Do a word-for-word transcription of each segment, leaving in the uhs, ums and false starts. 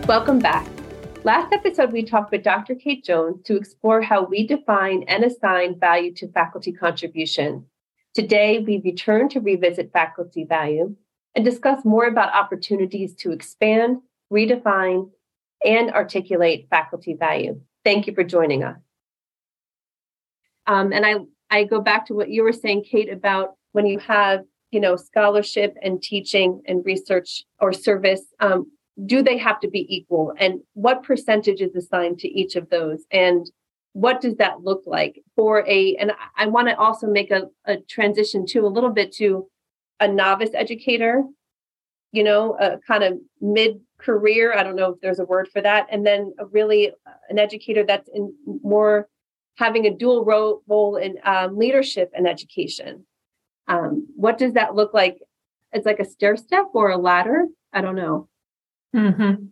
Welcome back. Last episode, we talked with Doctor Kate Jones to explore how we define and assign value to faculty contribution. Today, we return to revisit faculty value and discuss more about opportunities to expand, redefine, and articulate faculty value. Thank you for joining us. Um, and I, I go back to what you were saying, Kate, about when you have, you know, scholarship and teaching and research or service, um, do they have to be equal? And what percentage is assigned to each of those? And what does that look like for a, and I want to also make a, a transition to a little bit to a novice educator, you know, a kind of mid-career, I don't know if there's a word for that. And then a really an educator that's in more having a dual role, role in um, leadership and education. Um, what does that look like? It's like a stair step or a ladder? I don't know. Mm-hmm.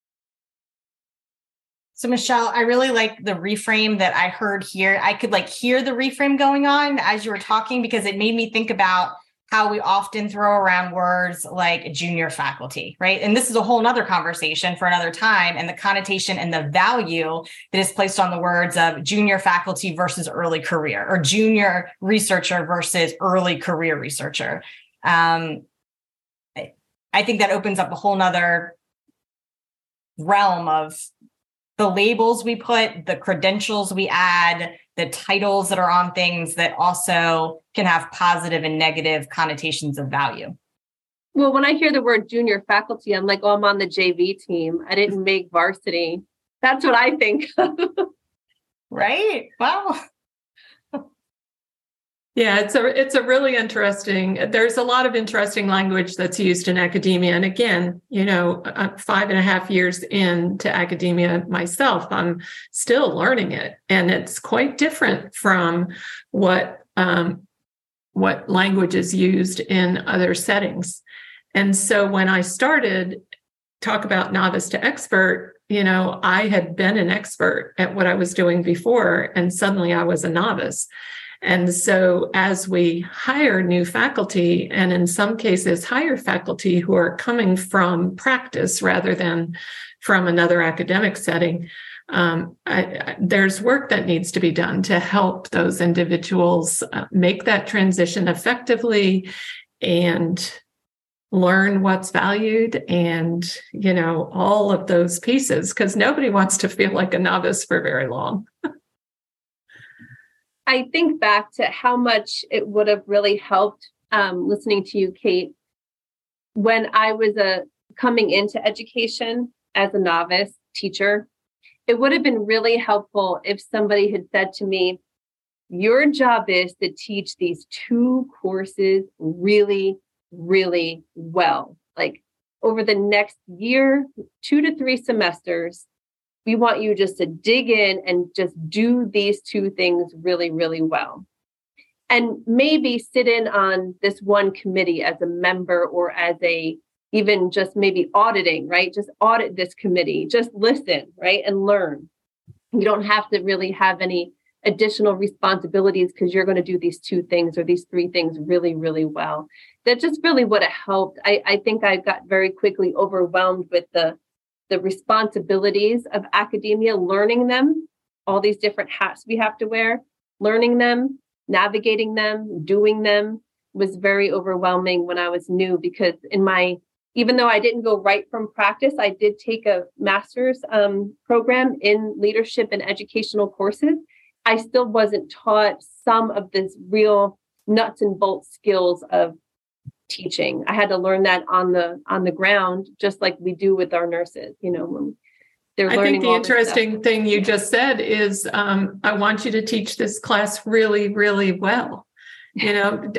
So Michelle, I really like the reframe that I heard here. I could like hear the reframe going on as you were talking because it made me think about how we often throw around words like junior faculty, right? And this is a whole nother conversation for another time, and the connotation and the value that is placed on the words of junior faculty versus early career, or junior researcher versus early career researcher. Um, I think that opens up a whole nother realm of the labels we put, the credentials we add, the titles that are on things that also can have positive and negative connotations of value. Well, when I hear the word junior faculty, I'm like, oh, I'm on the J V team. I didn't make varsity. That's what I think. Right? Wow. Yeah, it's a it's a really interesting, there's a lot of interesting language that's used in academia. And again, you know, I'm five and a half years into academia myself, I'm still learning it. And it's quite different from what um, what language is used in other settings. And so when I started, talk about novice to expert, you know, I had been an expert at what I was doing before, and suddenly I was a novice. And so as we hire new faculty, and in some cases hire faculty who are coming from practice rather than from another academic setting, um, I, I, there's work that needs to be done to help those individuals uh, make that transition effectively and learn what's valued and, you know, all of those pieces, because nobody wants to feel like a novice for very long. I think back to how much it would have really helped um, listening to you, Kate, when I was a, coming into education as a novice teacher. It would have been really helpful if somebody had said to me, your job is to teach these two courses really, really well. Like over the next year, two to three semesters, we want you just to dig in and just do these two things really, really well. And maybe sit in on this one committee as a member or as a, even just maybe auditing, right? Just audit this committee, just listen, right? And learn. You don't have to really have any additional responsibilities because you're going to do these two things or these three things really, really well. That just really would have helped. I, I think I got very quickly overwhelmed with the the responsibilities of academia, learning them, all these different hats we have to wear, learning them, navigating them, doing them was very overwhelming when I was new, because in my, even though I didn't go right from practice, I did take a master's um, program in leadership and educational courses. I still wasn't taught some of this real nuts and bolts skills of teaching. I had to learn that on the on the ground, just like we do with our nurses, you know, when they're learning. I think the interesting thing you just said is, um, I want you to teach this class really, really well. You know,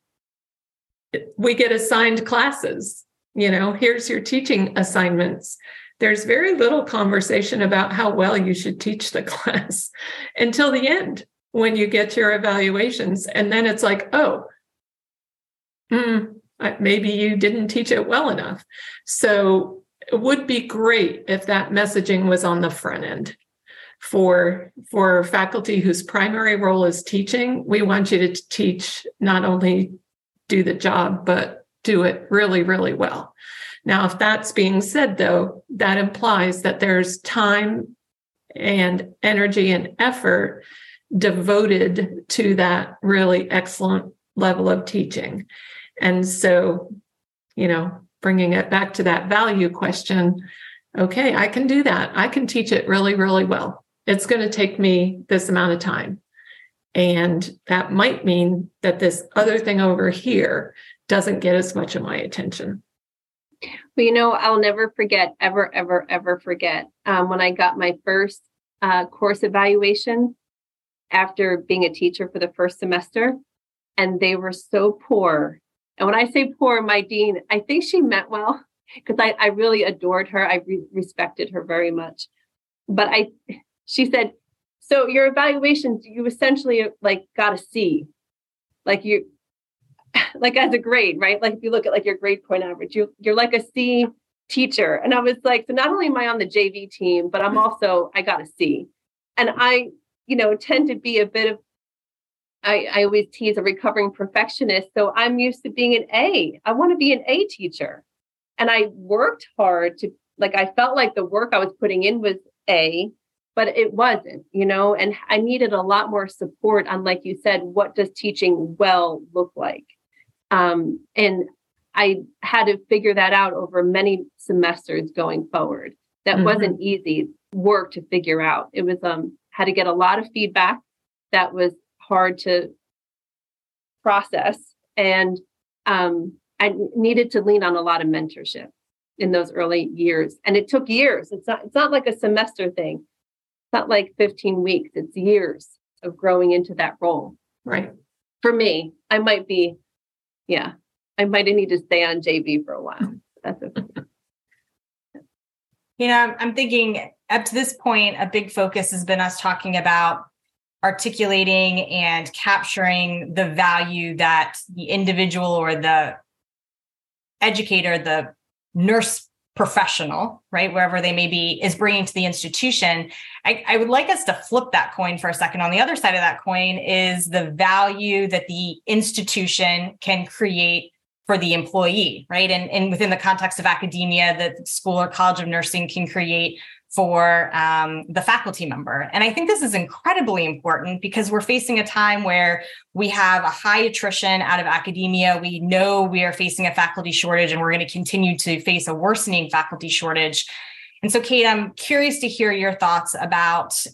we get assigned classes, you know, here's your teaching assignments. There's very little conversation about how well you should teach the class until the end when you get your evaluations. And then it's like, oh, hmm, maybe you didn't teach it well enough. So it would be great if that messaging was on the front end. For, for faculty whose primary role is teaching, we want you to teach, not only do the job, but do it really, really well. Now, if that's being said, though, that implies that there's time and energy and effort devoted to that really excellent level of teaching. And so, you know, bringing it back to that value question, okay, I can do that. I can teach it really, really well. It's going to take me this amount of time. And that might mean that this other thing over here doesn't get as much of my attention. Well, you know, I'll never forget, ever, ever, ever forget um, when I got my first uh, course evaluation after being a teacher for the first semester, and they were so poor. And when I say poor, my dean, I think she meant well, because I, I really adored her. I re- respected her very much. But I, she said, so your evaluations, you essentially like got a C, like you, like as a grade, right? Like if you look at like your grade point average, you, you're like a C teacher. And I was like, so not only am I on the J V team, but I'm also, I got a C. And I, you know, tend to be a bit of, I, I always tease a recovering perfectionist. So I'm used to being an A. I want to be an A teacher. And I worked hard to, like, I felt like the work I was putting in was A, but it wasn't, you know, and I needed a lot more support on, like you said, what does teaching well look like? Um, and I had to figure that out over many semesters going forward. That mm-hmm. wasn't easy work to figure out. It was, um, had to get a lot of feedback that was hard to process. And um, I needed to lean on a lot of mentorship in those early years. And it took years. It's not, it's not like a semester thing. It's not like fifteen weeks. It's years of growing into that role. Right. For me, I might be, yeah, I might need to stay on J V for a while. That's okay. You know, I'm thinking up to this point, a big focus has been us talking about articulating and capturing the value that the individual or the educator, the nurse professional, right, wherever they may be, is bringing to the institution. I, I would like us to flip that coin for a second. On the other side of that coin is the value that the institution can create for the employee, right? And, and within the context of academia, the school or college of nursing can create for um, the faculty member. And I think this is incredibly important because we're facing a time where we have a high attrition out of academia. We know we are facing a faculty shortage, and we're going to continue to face a worsening faculty shortage. And so, Kate, I'm curious to hear your thoughts about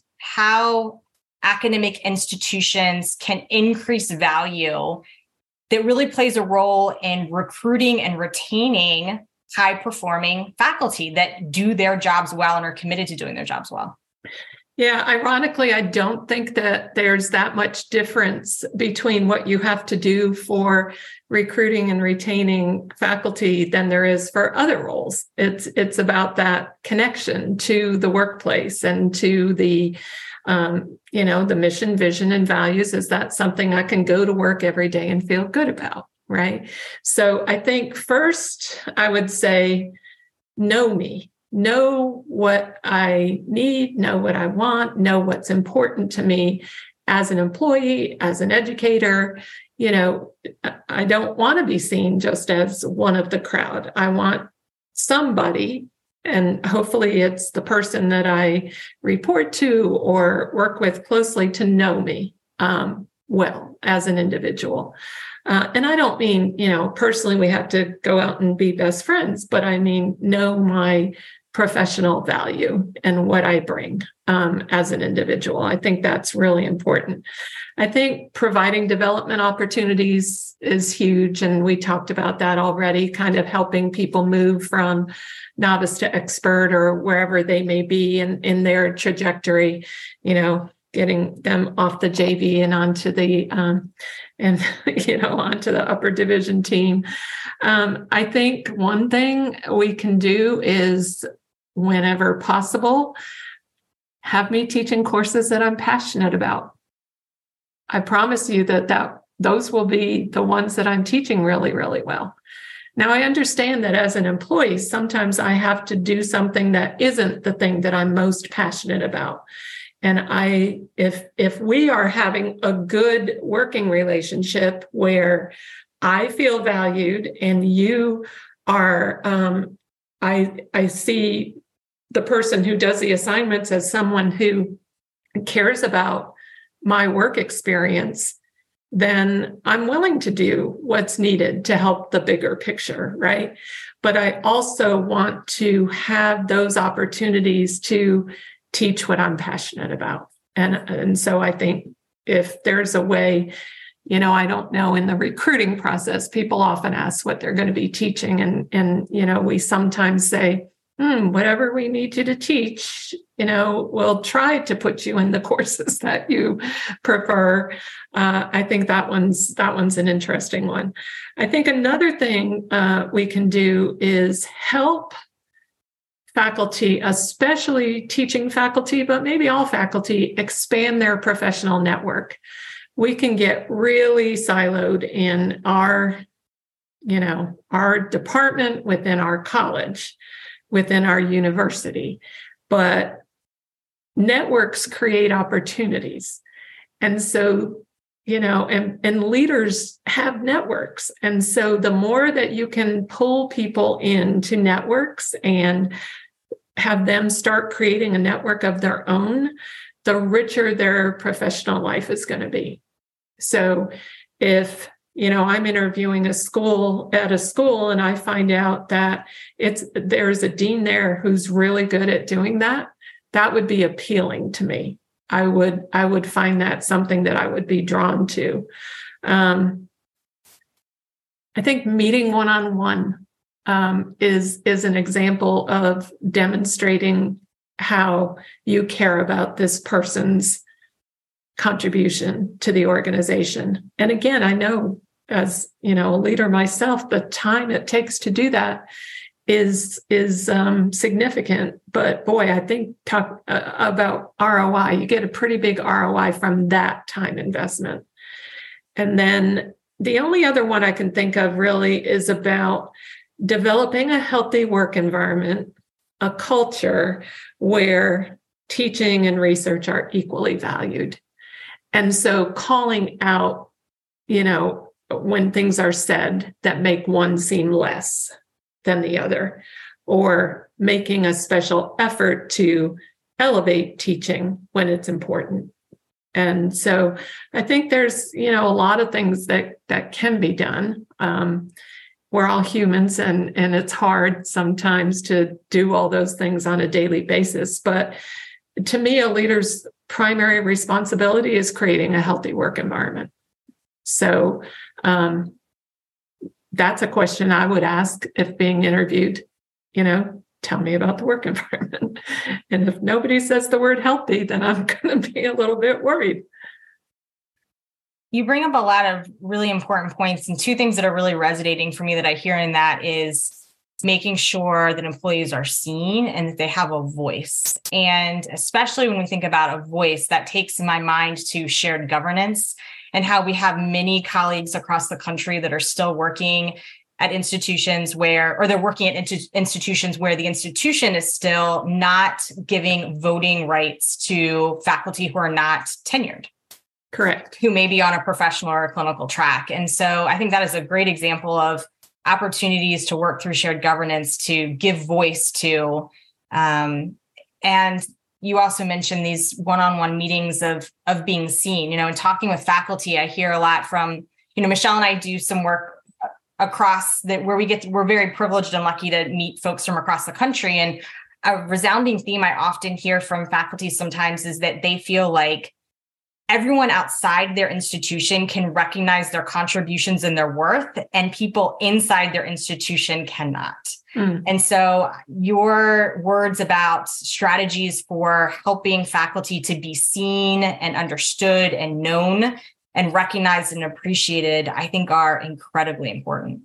how academic institutions can increase value that really plays a role in recruiting and retaining high-performing faculty that do their jobs well and are committed to doing their jobs well. Yeah, ironically, I don't think that there's that much difference between what you have to do for recruiting and retaining faculty than there is for other roles. It's it's about that connection to the workplace and to the Um, you know, the mission, vision, and values. Is that something I can go to work every day and feel good about? Right. So I think first I would say, know me, know what I need, know what I want, know what's important to me as an employee, as an educator. You know, I don't want to be seen just as one of the crowd. I want somebody, and hopefully it's the person that I report to or work with closely, to know me um, well as an individual. Uh, and I don't mean, you know, personally, we have to go out and be best friends, but I mean, know my professional value and what I bring um, as an individual. I think that's really important. I think providing development opportunities is huge. And we talked about that already, kind of helping people move from novice to expert or wherever they may be in, in their trajectory, you know, getting them off the J V and onto the, um, and, you know, onto the upper division team. Um, I think one thing we can do is, whenever possible, have me teaching courses that I'm passionate about. I promise you that, that those will be the ones that I'm teaching really, really well. Now, I understand that as an employee, sometimes I have to do something that isn't the thing that I'm most passionate about. And I, if, if we are having a good working relationship where I feel valued and you are, um, I, I see the person who does the assignments as someone who cares about my work experience, then I'm willing to do what's needed to help the bigger picture, right? But I also want to have those opportunities to teach what I'm passionate about. And, and so I think if there's a way, you know, I don't know, in the recruiting process, people often ask what they're going to be teaching. And, and you know, we sometimes say, hmm, whatever we need you to teach, you know, we'll try to put you in the courses that you prefer. Uh, I think that one's that one's an interesting one. I think another thing uh, we can do is help faculty, especially teaching faculty, but maybe all faculty, expand their professional network. We can get really siloed in our, you know, our department within our college, within our university, but networks create opportunities. And so, you know, and, and leaders have networks. And so the more that you can pull people into networks and have them start creating a network of their own, the richer their professional life is going to be. So if, you know, I'm interviewing a school at a school and I find out that it's there's a dean there who's really good at doing that, that would be appealing to me. I would I would find that something that I would be drawn to. Um, I think meeting one-on-one um, is is an example of demonstrating how you care about this person's contribution to the organization. And again, I know, as you know, a leader myself, the time it takes to do that is is um, significant. But boy, I think talk uh, about R O I. You get a pretty big R O I from that time investment. And then the only other one I can think of really is about developing a healthy work environment, a culture where teaching and research are equally valued. And so calling out, you know, when things are said that make one seem less than the other, or making a special effort to elevate teaching when it's important. And so I think there's, you know, a lot of things that that can be done. Um, we're all humans, and, and it's hard sometimes to do all those things on a daily basis. But to me, a leader's primary responsibility is creating a healthy work environment. So um, that's a question I would ask if being interviewed, you know, tell me about the work environment. And if nobody says the word healthy, then I'm going to be a little bit worried. You bring up a lot of really important points, and two things that are really resonating for me that I hear in that is making sure that employees are seen and that they have a voice. And especially when we think about a voice, that takes my mind to shared governance and how we have many colleagues across the country that are still working at institutions where, or they're working at int- institutions where the institution is still not giving voting rights to faculty who are not tenured. Correct. Who may be on a professional or a clinical track. And so I think that is a great example of opportunities to work through shared governance to give voice to. Um, and you also mentioned these one-on-one meetings of, of being seen, you know, and talking with faculty. I hear a lot from, you know, Michelle and I do some work across that where we get, to, we're very privileged and lucky to meet folks from across the country. And a resounding theme I often hear from faculty sometimes is that they feel like everyone outside their institution can recognize their contributions and their worth, and people inside their institution cannot. Mm. And so your words about strategies for helping faculty to be seen and understood and known and recognized and appreciated, I think are incredibly important.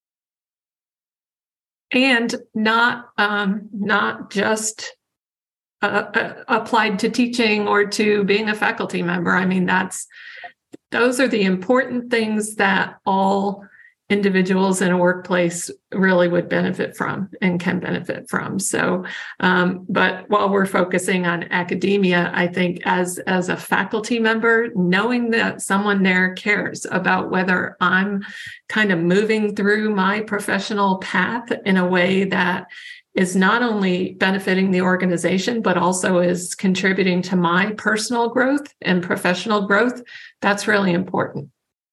And not, um, not just Uh, uh, applied to teaching or to being a faculty member. I mean, that's those are the important things that all individuals in a workplace really would benefit from and can benefit from. So, um, but while we're focusing on academia, I think as, as a faculty member, knowing that someone there cares about whether I'm kind of moving through my professional path in a way that is not only benefiting the organization, but also is contributing to my personal growth and professional growth, that's really important.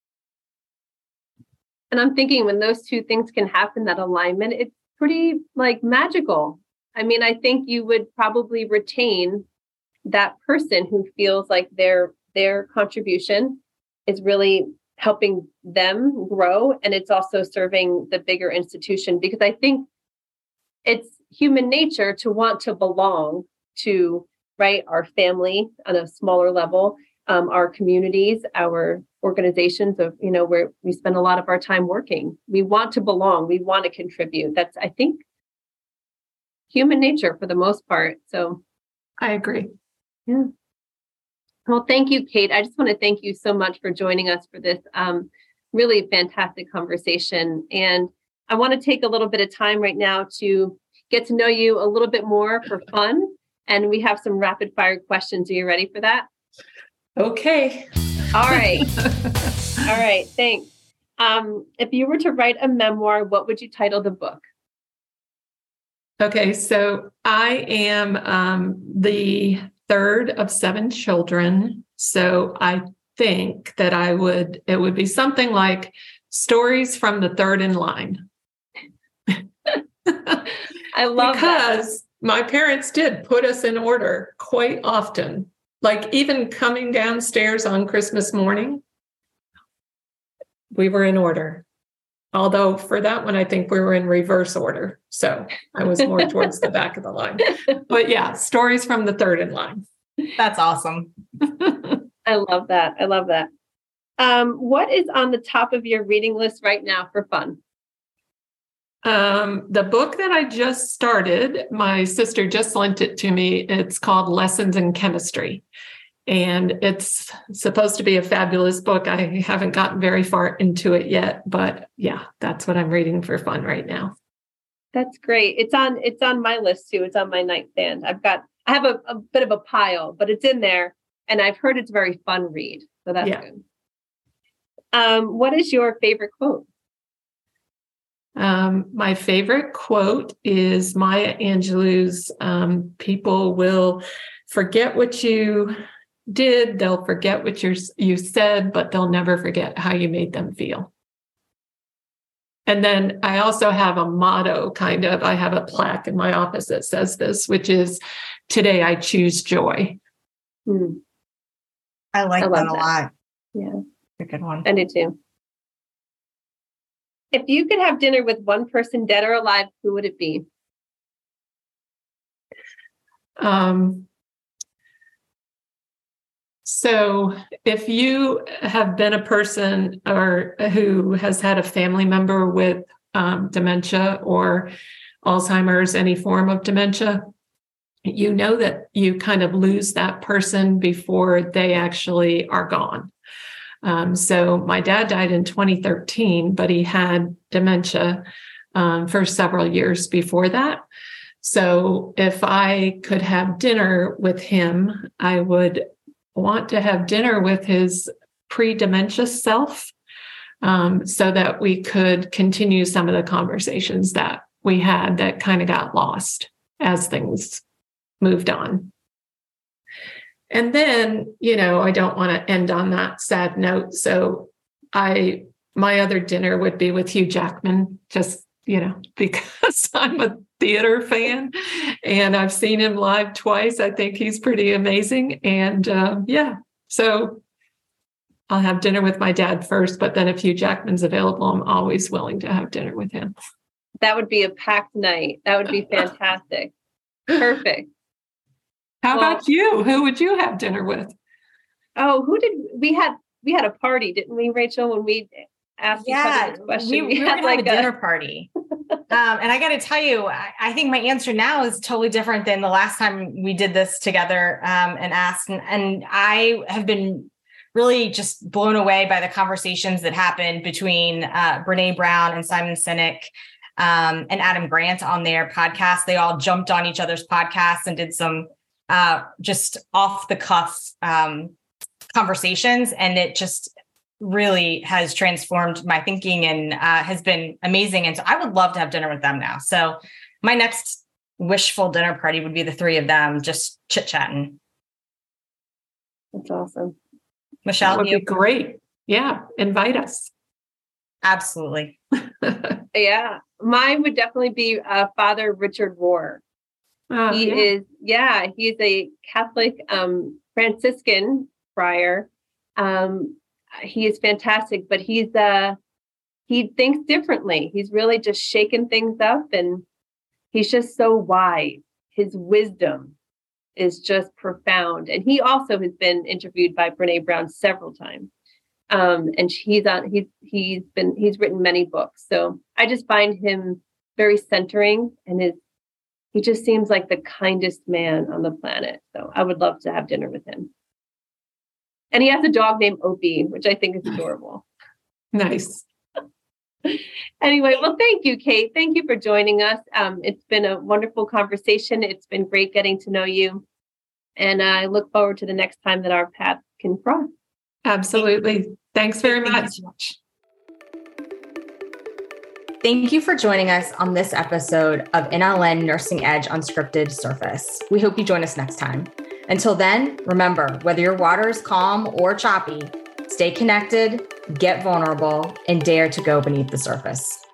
And I'm thinking when those two things can happen, that alignment, it's pretty like magical. I mean, I think you would probably retain that person who feels like their their contribution is really helping them grow. And it's also serving the bigger institution, because I think it's human nature to want to belong to, right, our family on a smaller level, um, our communities, our organizations of, you know, where we spend a lot of our time working. We want to belong. We want to contribute. That's, I think, human nature for the most part. So I agree. Yeah. Well, thank you, Kate. I just want to thank you so much for joining us for this um, really fantastic conversation. And I want to take a little bit of time right now to get to know you a little bit more for fun. And we have some rapid fire questions. Are you ready for that? Okay. All right. All right. Thanks. Um, if you were to write a memoir, what would you title the book? Okay. So I am um, the third of seven children. So I think that I would, it would be something like Stories from the Third in Line. I love because that. My parents did put us in order quite often. Like even coming downstairs on Christmas morning, we were in order. Although for that one, I think we were in reverse order. So I was more towards the back of the line. But yeah, Stories from the Third in Line. That's awesome. I love that. I love that. Um, what is on the top of your reading list right now for fun? Um, the book that I just started, my sister just lent it to me. It's called Lessons in Chemistry. And it's supposed to be a fabulous book. I haven't gotten very far into it yet, but yeah, that's what I'm reading for fun right now. That's great. It's on, it's on my list too. It's on my nightstand. I've got, I have a, a bit of a pile, but it's in there and I've heard it's a very fun read. So that's yeah. good. Um, what is your favorite quote? Um, my favorite quote is Maya Angelou's, um, people will forget what you did, they'll forget what you're, you said, but they'll never forget how you made them feel. And then I also have a motto, kind of, I have a plaque in my office that says this, which is, today I choose joy. Hmm. I like I that a that. lot. Yeah. A good one. I do too. If you could have dinner with one person, dead or alive, who would it be? Um, so if you have been a person or who has had a family member with um, dementia or Alzheimer's, any form of dementia, you know that you kind of lose that person before they actually are gone. Um, so my dad died in twenty thirteen, but he had dementia um, for several years before that. So if I could have dinner with him, I would want to have dinner with his pre-dementia self um, so that we could continue some of the conversations that we had that kind of got lost as things moved on. And then, you know, I don't want to end on that sad note. So I, my other dinner would be with Hugh Jackman, just, you know, because I'm a theater fan and I've seen him live twice. I think he's pretty amazing. And uh, yeah, so I'll have dinner with my dad first, but then if Hugh Jackman's available, I'm always willing to have dinner with him. That would be a packed night. That would be fantastic. Perfect. How well, about you? Who would you have dinner with? Oh, who did we had? We had a party, didn't we, Rachel? When we asked yeah, each other this question, we, we, we had like a dinner a... party. um, and I got to tell you, I, I think my answer now is totally different than the last time we did this together um, and asked. And, and I have been really just blown away by the conversations that happened between uh, Brene Brown and Simon Sinek um, and Adam Grant on their podcast. They all jumped on each other's podcasts and did some uh, just off the cuff um, conversations. And it just really has transformed my thinking and uh, has been amazing. And so I would love to have dinner with them now. So my next wishful dinner party would be the three of them just chit-chatting. That's awesome. Michelle, that would you? be great. Yeah, invite us. Absolutely. Yeah, mine would definitely be uh, Father Richard Rohr. Oh, he yeah. is, yeah, he's a Catholic um, Franciscan friar. Um, he is fantastic, but he's uh, he thinks differently. He's really just shaking things up, and he's just so wise. His wisdom is just profound. And he also has been interviewed by Brene Brown several times. Um, and he's on, he's, he's been, he's written many books. So I just find him very centering, and his, he just seems like the kindest man on the planet. So I would love to have dinner with him. And he has a dog named Opie, which I think is adorable. Nice. Anyway, well, thank you, Kate. Thank you for joining us. Um, it's been a wonderful conversation. It's been great getting to know you. And I look forward to the next time that our paths can cross. Absolutely. Thanks very Thank you much. so much. Thank you for joining us on this episode of N L N Nursing Edge Unscripted Surface. We hope you join us next time. Until then, remember, whether your water is calm or choppy, stay connected, get vulnerable, and dare to go beneath the surface.